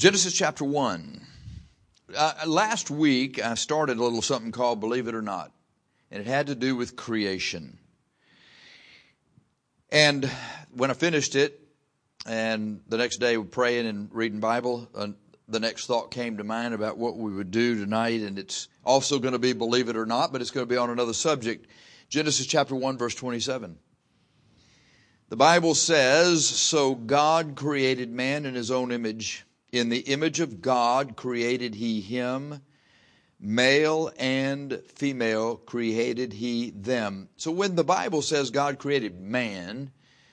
Genesis chapter 1. Last week, I started a little something called Believe It or Not, and it had to do with creation. And when I finished it, and the next day we're praying and reading Bible, the next thought came to mind about what we would do tonight, and it's also going to be Believe It or Not, but it's going to be on another subject. Genesis chapter 1, verse 27. The Bible says, "So God created man in his own image. In the image of God created he him. Male and female created he them." So when the Bible says God created man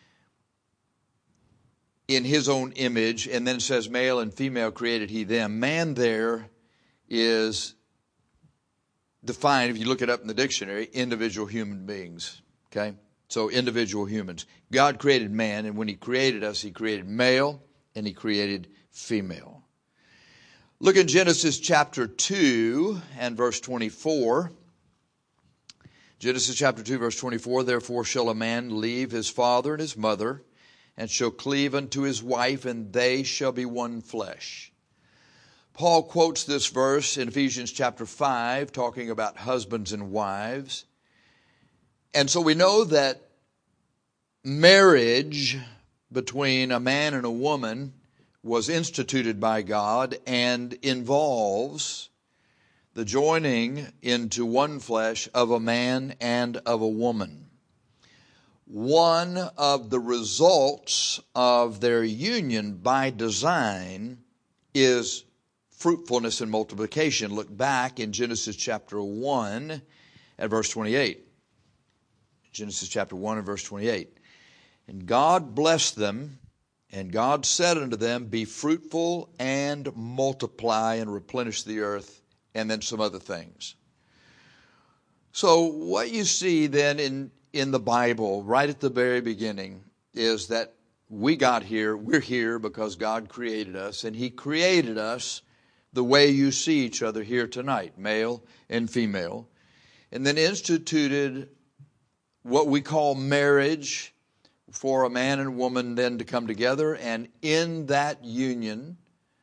in his own image, and then says male and female created he them, man there is defined, if you look it up in the dictionary, individual human beings. Okay? So individual humans. God created man, and when he created us, he created male and he created female. Look in Genesis chapter 2 and verse 24. Genesis chapter 2 verse 24, "Therefore shall a man leave his father and his mother, and shall cleave unto his wife, and they shall be one flesh." Paul quotes this verse in Ephesians chapter 5, talking about husbands and wives. And so we know that marriage between a man and a woman was instituted by God and involves the joining into one flesh of a man and of a woman. One of the results of their union by design is fruitfulness and multiplication. Look back in Genesis chapter 1 at verse 28. Genesis chapter 1 and verse 28. "And God blessed them, and God said unto them, Be fruitful and multiply and replenish the earth," and then some other things. So what you see then in the Bible, right at the very beginning, is that we're here because God created us, and he created us the way you see each other here tonight, male and female, and then instituted what we call marriage for a man and woman then to come together, and in that union,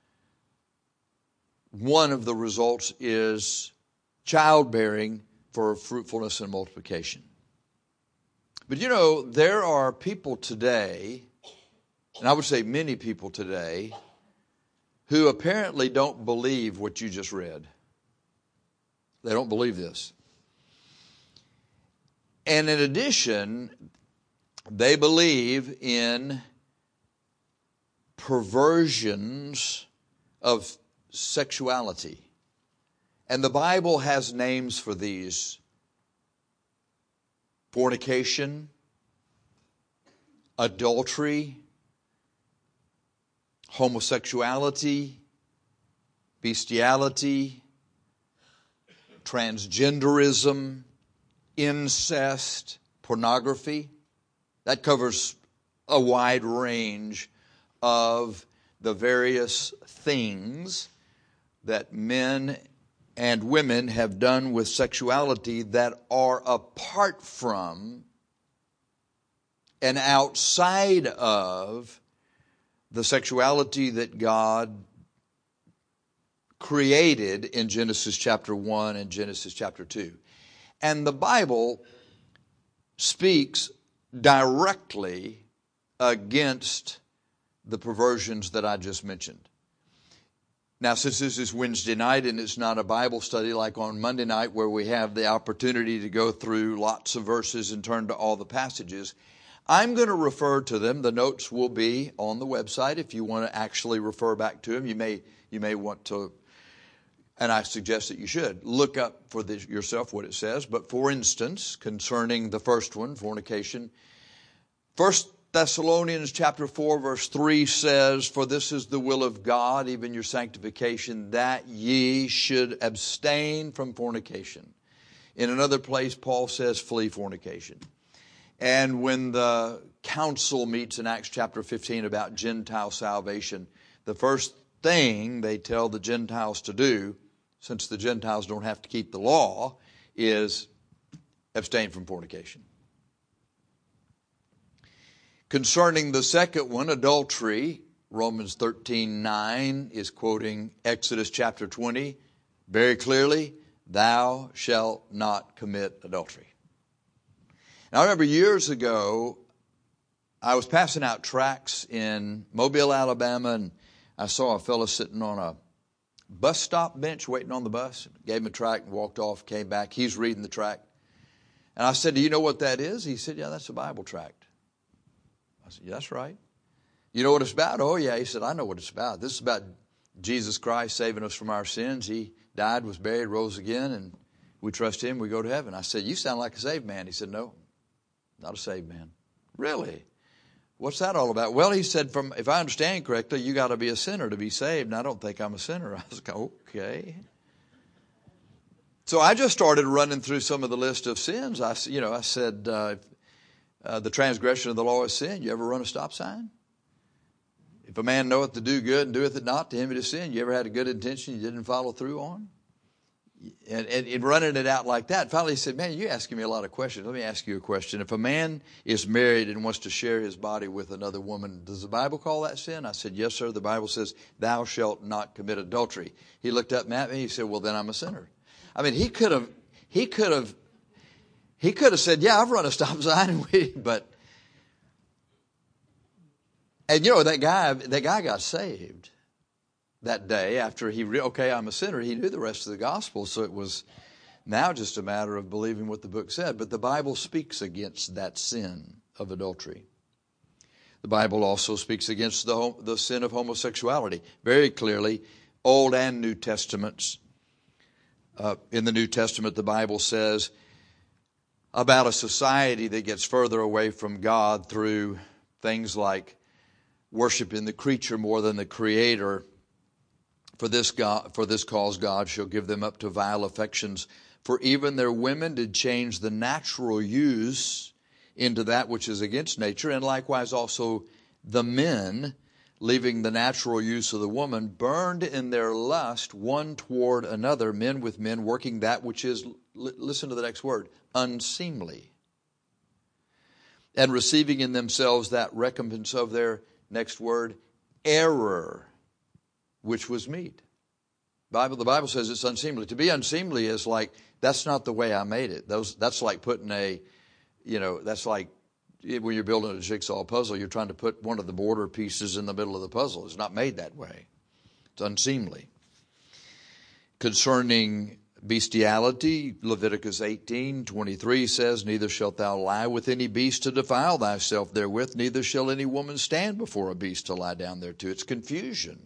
one of the results is childbearing for fruitfulness and multiplication. But you know, there are people today, and I would say many people today, who apparently don't believe what you just read. They don't believe this. And in addition, they believe in perversions of sexuality. And the Bible has names for these: fornication, adultery, homosexuality, bestiality, transgenderism, incest, pornography. That covers a wide range of the various things that men and women have done with sexuality that are apart from and outside of the sexuality that God created in Genesis chapter 1 and Genesis chapter 2. And the Bible speaks directly against the perversions that I just mentioned. Now, since this is Wednesday night and it's not a Bible study like on Monday night where we have the opportunity to go through lots of verses and turn to all the passages, I'm going to refer to them. The notes will be on the website if you want to actually refer back to them. You may want to, and I suggest that you should, look up for this yourself what it says. But for instance, concerning the first one, fornication, 1 Thessalonians chapter 4 verse 3 says, "For this is the will of God, even your sanctification, that ye should abstain from fornication." In another place, Paul says, "Flee fornication." And when the council meets in Acts chapter 15 about Gentile salvation, the first thing they tell the Gentiles to do, since the Gentiles don't have to keep the law, is abstain from fornication. Concerning the second one, adultery, Romans 13:9 is quoting Exodus chapter 20 very clearly, thou shalt not commit adultery. Now I remember years ago, I was passing out tracts in Mobile, Alabama, and I saw a fellow sitting on a bus stop bench waiting on the bus. Gave him a tract and walked off, came back. He's reading the tract. And I said, do you know what that is? He said, yeah, that's a Bible tract. I said, yeah, that's right. You know what it's about? Oh, yeah. He said, I know what it's about. This is about Jesus Christ saving us from our sins. He died, was buried, rose again, and we trust Him, we go to heaven. I said, you sound like a saved man. He said, no, not a saved man. Really? What's that all about? Well, he said, if I understand correctly, you got to be a sinner to be saved, and I don't think I'm a sinner. I was like, okay. So I just started running through some of the list of sins. I said, the transgression of the law is sin. You ever run a stop sign? If a man knoweth to do good and doeth it not, to him it is sin. You ever had a good intention you didn't follow through on? And running it out like that, finally he said, man, you're asking me a lot of questions. Let me ask you a question. If a man is married and wants to share his body with another woman, does the Bible call that sin? I said, yes, sir. The Bible says, thou shalt not commit adultery. He looked up at me. He said, well, then I'm a sinner. I mean, he could have said, yeah, I've run a stop sign, and you know, that guy got saved that day after I'm a sinner. He knew the rest of the gospel, so it was now just a matter of believing what the book said. But the Bible speaks against that sin of adultery. The Bible also speaks against the sin of homosexuality very clearly, Old and New Testaments. In the New Testament, the Bible says about a society that gets further away from God through things like worshiping the creature more than the Creator. For this cause God shall give them up to vile affections. For even their women did change the natural use into that which is against nature, and likewise also the men, leaving the natural use of the woman, burned in their lust one toward another, men with men, working that which is, listen to the next word, unseemly, and receiving in themselves that recompense of their, next word, error, which was meat. The Bible says it's unseemly. To be unseemly is like, that's not the way I made it. That's like putting that's like when you're building a jigsaw puzzle, you're trying to put one of the border pieces in the middle of the puzzle. It's not made that way. It's unseemly. Concerning bestiality, Leviticus 18:23 says, neither shalt thou lie with any beast to defile thyself therewith, neither shall any woman stand before a beast to lie down thereto. It's confusion.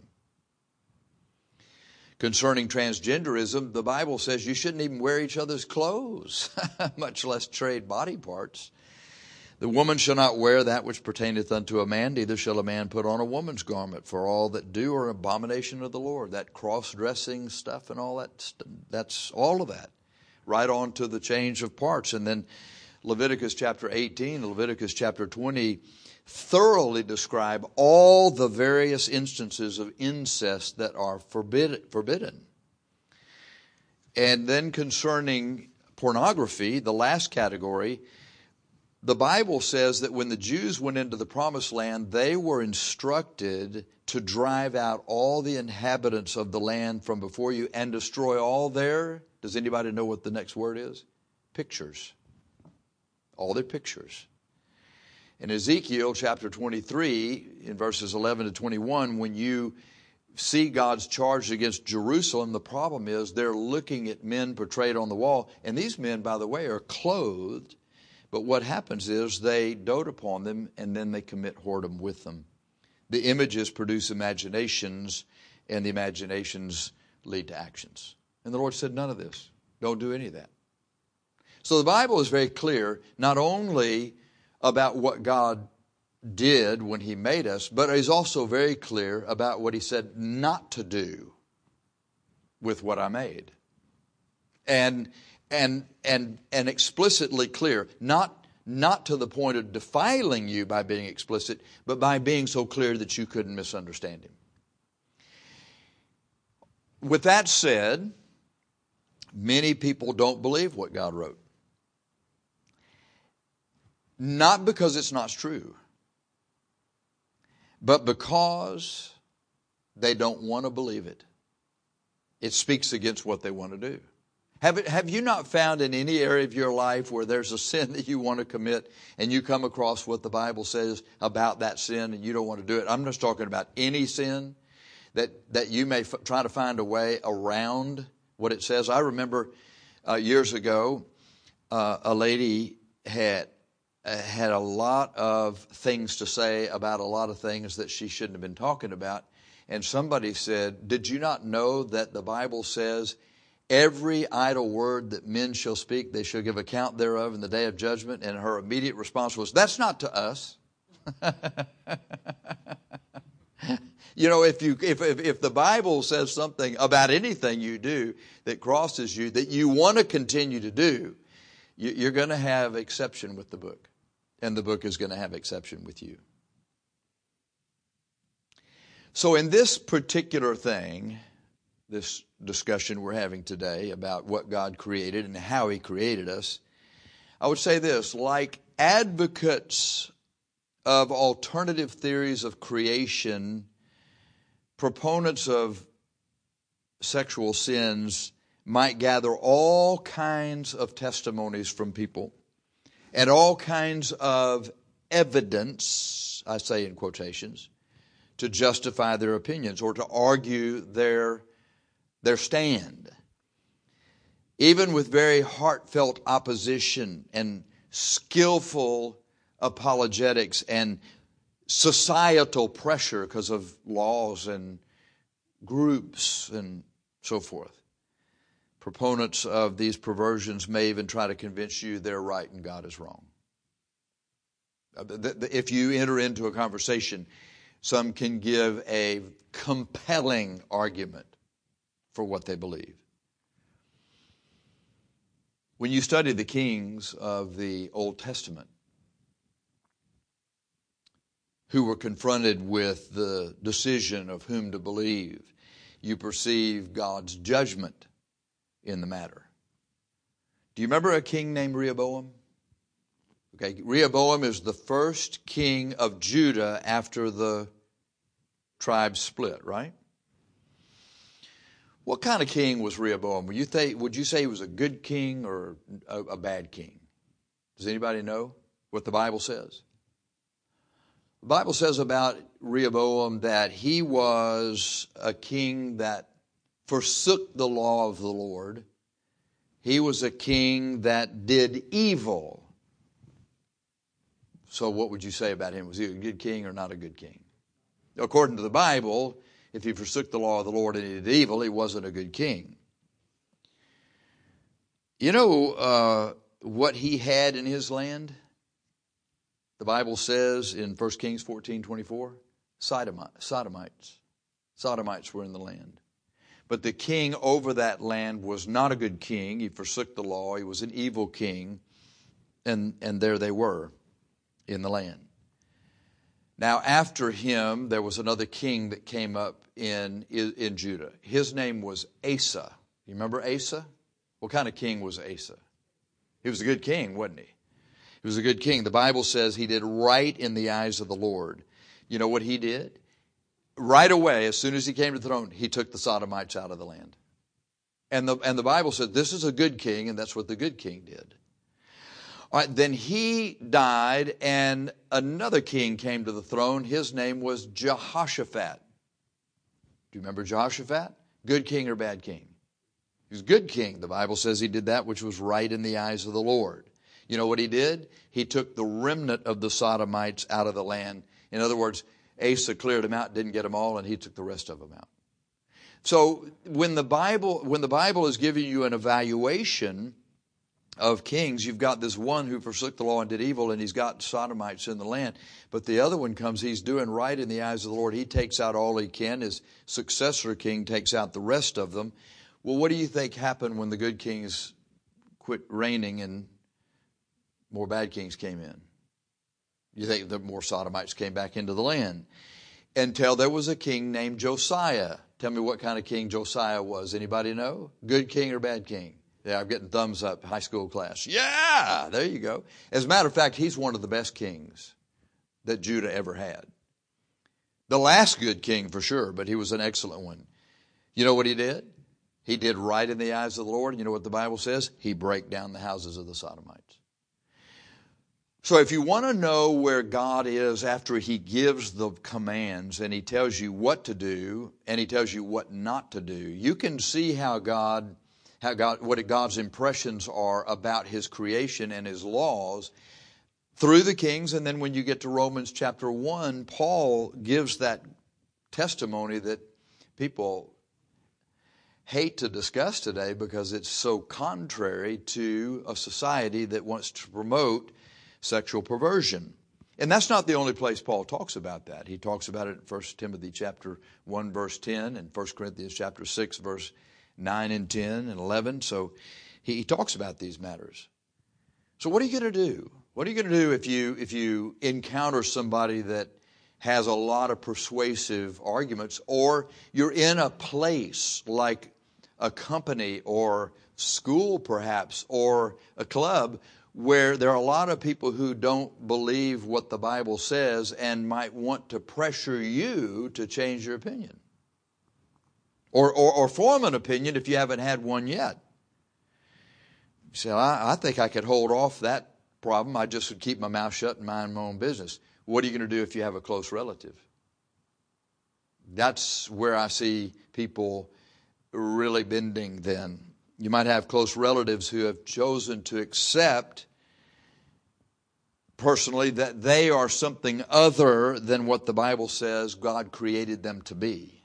Concerning transgenderism, the Bible says you shouldn't even wear each other's clothes, much less trade body parts. The woman shall not wear that which pertaineth unto a man, neither shall a man put on a woman's garment, for all that do are abomination of the Lord. That cross-dressing stuff and all that, that's all of that, right on to the change of parts. And then Leviticus chapter 18, Leviticus chapter 20, thoroughly describe all the various instances of incest that are forbidden. And then concerning pornography, the last category, the Bible says that when the Jews went into the promised land, they were instructed to drive out all the inhabitants of the land from before you and destroy all their, does anybody know what the next word is? Pictures. All their pictures. In Ezekiel chapter 23, in verses 11 to 21, when you see God's charge against Jerusalem, the problem is they're looking at men portrayed on the wall. And these men, by the way, are clothed. But what happens is they dote upon them and then they commit whoredom with them. The images produce imaginations, and the imaginations lead to actions. And the Lord said, none of this. Don't do any of that. So the Bible is very clear, not only about what God did when He made us, but He's also very clear about what He said not to do with what I made. And explicitly clear, not to the point of defiling you by being explicit, but by being so clear that you couldn't misunderstand Him. With that said, many people don't believe what God wrote. Not because it's not true, But because they don't want to believe it, it speaks against what they want to do. Have you not found in any area of your life where there's a sin that you want to commit and you come across what the Bible says about that sin and you don't want to do it? I'm just talking about any sin that you may try to find a way around what it says. I remember years ago, a lady had a lot of things to say about a lot of things that she shouldn't have been talking about. And somebody said, "Did you not know that the Bible says, every idle word that men shall speak, they shall give account thereof in the day of judgment"? And her immediate response was, "That's not to us." You know, if the Bible says something about anything you do that crosses you, that you want to continue to do, you're going to have exception with the book. And the book is going to have exception with you. So in this particular thing, this discussion we're having today about what God created and how He created us, I would say this: like advocates of alternative theories of creation, proponents of sexual sins might gather all kinds of testimonies from people and all kinds of evidence, I say in quotations, to justify their opinions or to argue their stand. Even with very heartfelt opposition and skillful apologetics and societal pressure because of laws and groups and so forth. Proponents of these perversions may even try to convince you they're right and God is wrong. If you enter into a conversation, some can give a compelling argument for what they believe. When you study the kings of the Old Testament, who were confronted with the decision of whom to believe, you perceive God's judgment in the matter. Do you remember a king named Rehoboam? Okay, Rehoboam is the first king of Judah after the tribe split, right? What kind of king was Rehoboam? Would you say he was a good king or a bad king? Does anybody know what the Bible says? The Bible says about Rehoboam that he was a king that forsook the law of the Lord. He was a king that did evil. So what would you say about him? Was he a good king or not a good king? According to the Bible, if he forsook the law of the Lord and he did evil, he wasn't a good king. You know what he had in his land? The Bible says in 1 Kings 14:24, Sodomites. Sodomites were in the land. But the king over that land was not a good king. He forsook the law. He was an evil king. And there they were in the land. Now after him, there was another king that came up in Judah. His name was Asa. You remember Asa? What kind of king was Asa? He was a good king, wasn't he? He was a good king. The Bible says he did right in the eyes of the Lord. You know what he did? Right away, as soon as he came to the throne, he took the Sodomites out of the land. And the Bible said this is a good king, and that's what the good king did. All right, then he died, and another king came to the throne. His name was Jehoshaphat. Do you remember Jehoshaphat? Good king or bad king? He was a good king. The Bible says he did that which was right in the eyes of the Lord. You know what he did? He took the remnant of the Sodomites out of the land. In other words, Asa cleared them out, didn't get them all, and he took the rest of them out. So when the Bible is giving you an evaluation of kings, you've got this one who forsook the law and did evil, and he's got Sodomites in the land. But the other one comes, he's doing right in the eyes of the Lord. He takes out all he can. His successor king takes out the rest of them. Well, what do you think happened when the good kings quit reigning and more bad kings came in? You think that more Sodomites came back into the land? Until there was a king named Josiah. Tell me what kind of king Josiah was. Anybody know? Good king or bad king? Yeah, I'm getting thumbs up, high school class. Yeah, there you go. As a matter of fact, he's one of the best kings that Judah ever had. The last good king for sure, but he was an excellent one. You know what he did? He did right in the eyes of the Lord. And you know what the Bible says? He brake down the houses of the Sodomites. So if you want to know where God is after he gives the commands and he tells you what to do and he tells you what not to do, you can see what God's impressions are about his creation and his laws through the kings. And then when you get to Romans chapter 1, Paul gives that testimony that people hate to discuss today because it's so contrary to a society that wants to promote sexual perversion. And that's not the only place Paul talks about that. He talks about it in 1 Timothy chapter 1 verse 10 and 1 Corinthians chapter 6 verse 9 and 10 and 11. So he talks about these matters. So what are you going to do? What are you going to do if you encounter somebody that has a lot of persuasive arguments, or you're in a place like a company or school perhaps or a club where there are a lot of people who don't believe what the Bible says and might want to pressure you to change your opinion or form an opinion if you haven't had one yet. You say, I think I could hold off that problem. I just would keep my mouth shut and mind my own business. What are you going to do if you have a close relative? That's where I see people really bending then. You might have close relatives who have chosen to accept personally that they are something other than what the Bible says God created them to be.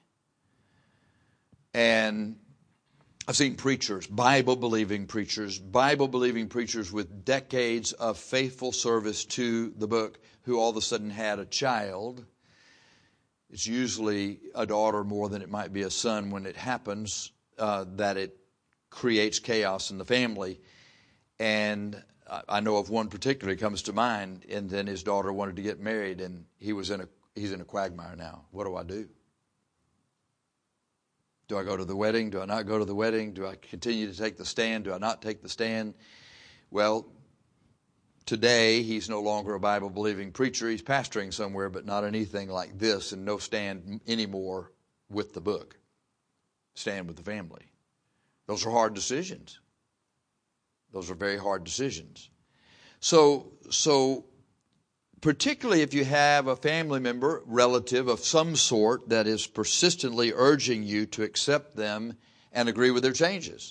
And I've seen preachers, Bible-believing preachers with decades of faithful service to the book who all of a sudden had a child. It's usually a daughter more than it might be a son when it happens, that it creates chaos in the family. And I know of one particularly comes to mind, and then his daughter wanted to get married, and he's in a quagmire now. What do I do? Do I go to the wedding? Do I not go to the wedding? Do I continue to take the stand? Do I not take the stand? Well, today he's no longer a Bible-believing preacher. He's pastoring somewhere, but not anything like this, and no stand anymore with the book. Stand with the family. Those are hard decisions. Those are very hard decisions. So particularly if you have a family member, relative of some sort that is persistently urging you to accept them and agree with their changes.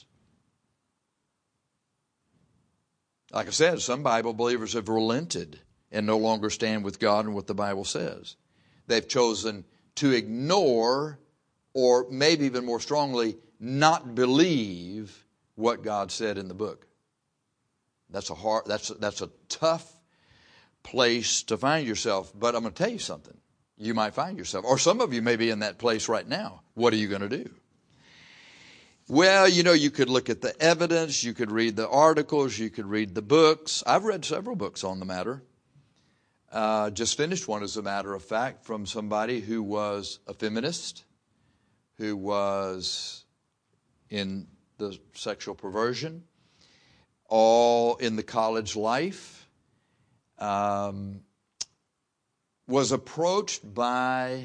Like I said, some Bible believers have relented and no longer stand with God and what the Bible says. They've chosen to ignore, or maybe even more strongly, not believe what God said in the book. That's a tough place to find yourself. But I'm going to tell you something. You might find yourself, or some of you may be in that place right now. What are you going to do? Well, you could look at the evidence, you could read the articles, you could read the books. I've read several books on the matter. Just finished one, as a matter of fact, from somebody who was a feminist, who was in the sexual perversion, all in the college life, was approached by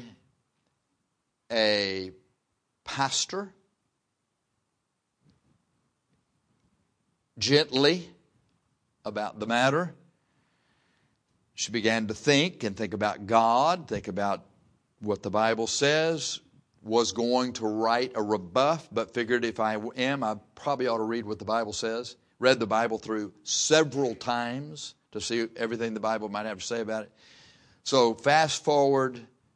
a pastor gently about the matter. She began to think about God, think about what the Bible says, was going to write a rebuff, but figured if I probably ought to read what the Bible says. Read the Bible through several times to see everything the Bible might have to say about it. So fast forward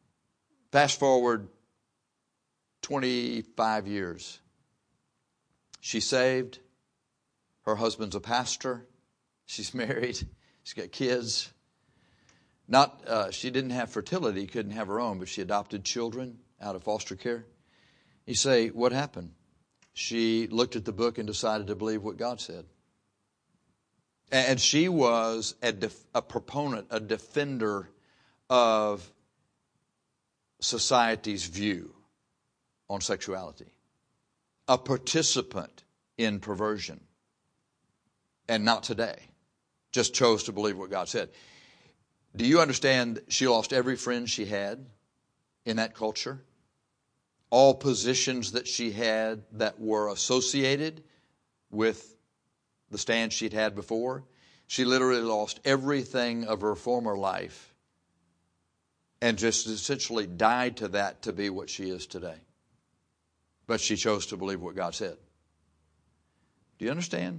25 years. She's saved. Her husband's a pastor. She's married. She's got kids. She didn't have fertility, couldn't have her own, but she adopted children out of foster care. You say, what happened? She looked at the book and decided to believe what God said. And she was a proponent, a defender of society's view on sexuality, a participant in perversion. And not today. Just chose to believe what God said. Do you understand she lost every friend she had in that culture. All positions that she had that were associated with the stand she'd had before. She literally lost everything of her former life and just essentially died to that to be what she is today. But she chose to believe what God said. Do you understand?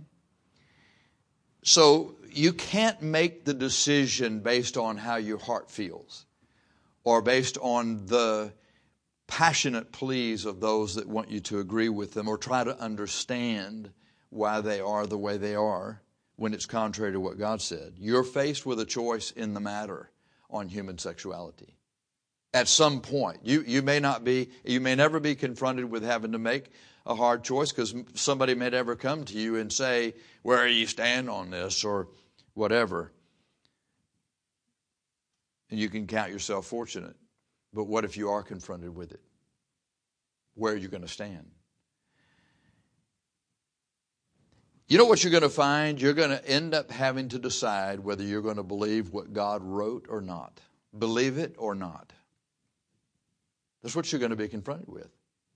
So you can't make the decision based on how your heart feels or based on the passionate pleas of those that want you to agree with them or try to understand why they are the way they are when it's contrary to what God said. You're faced with a choice in the matter on human sexuality. At some point, you may never be confronted with having to make a hard choice because somebody may never come to you and say, where do you stand on this or whatever. And you can count yourself fortunate. But what if you are confronted with it? Where are you going to stand? You know what you're going to find? You're going to end up having to decide whether you're going to believe what God wrote or not. Believe it or not. That's what you're going to be confronted with.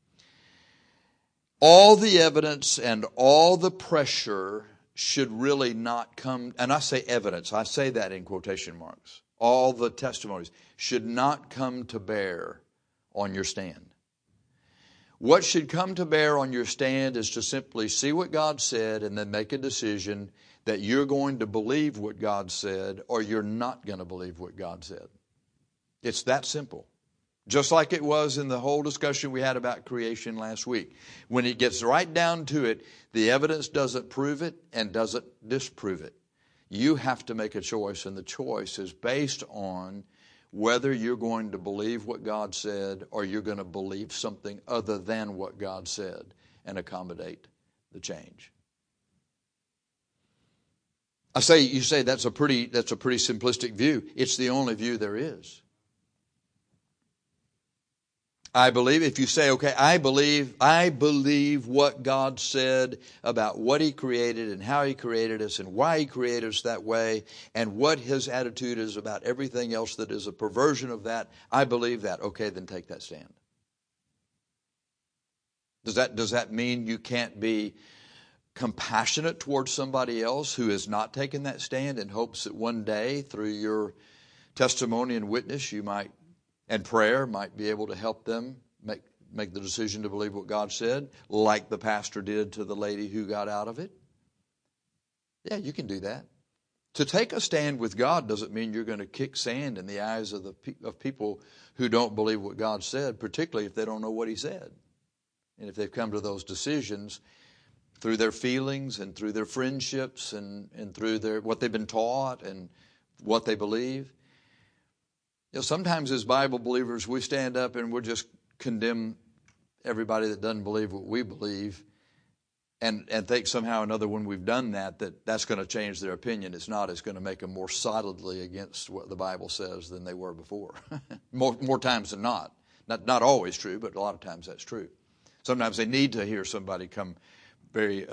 All the evidence and all the pressure should really not come, and I say evidence, I say that in quotation marks. All the testimonies should not come to bear on your stand. What should come to bear on your stand is to simply see what God said and then make a decision that you're going to believe what God said or you're not going to believe what God said. It's that simple. Just like it was in the whole discussion we had about creation last week. When it gets right down to it, the evidence doesn't prove it and doesn't disprove it. You have to make a choice, and the choice is based on whether you're going to believe what God said or you're going to believe something other than what God said and accommodate the change. You say that's a pretty simplistic view. It's the only view there is. I believe, if you say, okay, I believe what God said about what He created and how He created us and why He created us that way and what His attitude is about everything else that is a perversion of that, I believe that. Okay, then take that stand. Does that mean you can't be compassionate towards somebody else who has not taken that stand in hopes that one day through your testimony and witness you might and prayer might be able to help them make the decision to believe what God said, like the pastor did to the lady who got out of it? Yeah, you can do that. To take a stand with God doesn't mean you're going to kick sand in the eyes of people who don't believe what God said, particularly if they don't know what He said. And if they've come to those decisions through their feelings and through their friendships and through what they've been taught and what they believe. You know, sometimes as Bible believers, we stand up and we'll just condemn everybody that doesn't believe what we believe and think somehow or another when we've done that's going to change their opinion. It's not. It's going to make them more solidly against what the Bible says than they were before. more times than not. Not always true, but a lot of times that's true. Sometimes they need to hear somebody come very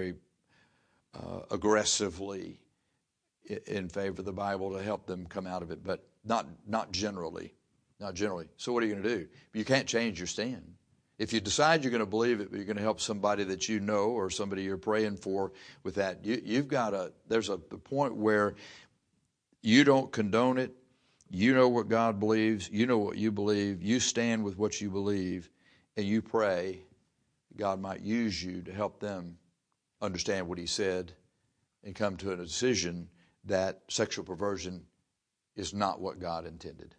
aggressively in favor of the Bible to help them come out of it, but not generally. Not generally. So what are you going to do? You can't change your stand. If you decide you're going to believe it, but you're going to help somebody that you know or somebody you're praying for with that, there's a point where you don't condone it. You know what God believes. You know what you believe. You stand with what you believe, and you pray God might use you to help them understand what He said and come to a decision that sexual perversion is not what God intended.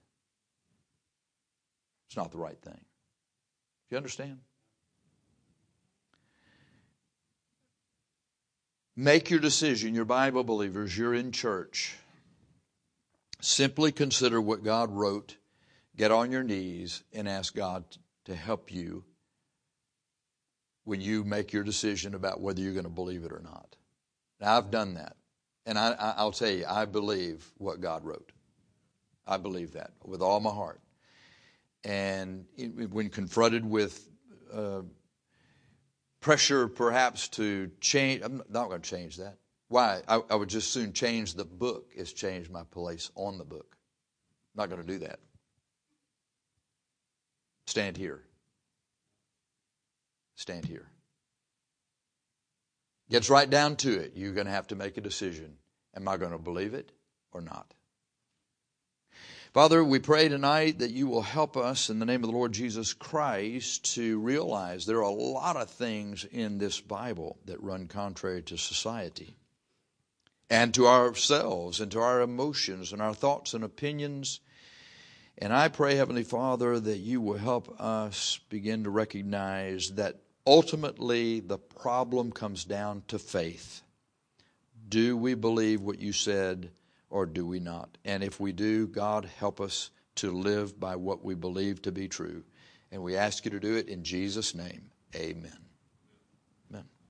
It's not the right thing. Do you understand? Make your decision. You're Bible believers. You're in church. Simply consider what God wrote. Get on your knees and ask God to help you when you make your decision about whether you're going to believe it or not. Now, I've done that. And I'll tell you, I believe what God wrote. I believe that with all my heart. And when confronted with pressure perhaps to change, I'm not going to change that. Why? I would just soon change the book as change my place on the book. I'm not going to do that. Stand here. Stand here. Gets right down to it. You're going to have to make a decision. Am I going to believe it or not? Father, we pray tonight that you will help us in the name of the Lord Jesus Christ to realize there are a lot of things in this Bible that run contrary to society and to ourselves and to our emotions and our thoughts and opinions. And I pray, Heavenly Father, that you will help us begin to recognize that ultimately the problem comes down to faith. Do we believe what you said or do we not? And if we do, God, help us to live by what we believe to be true. And we ask you to do it in Jesus' name. Amen.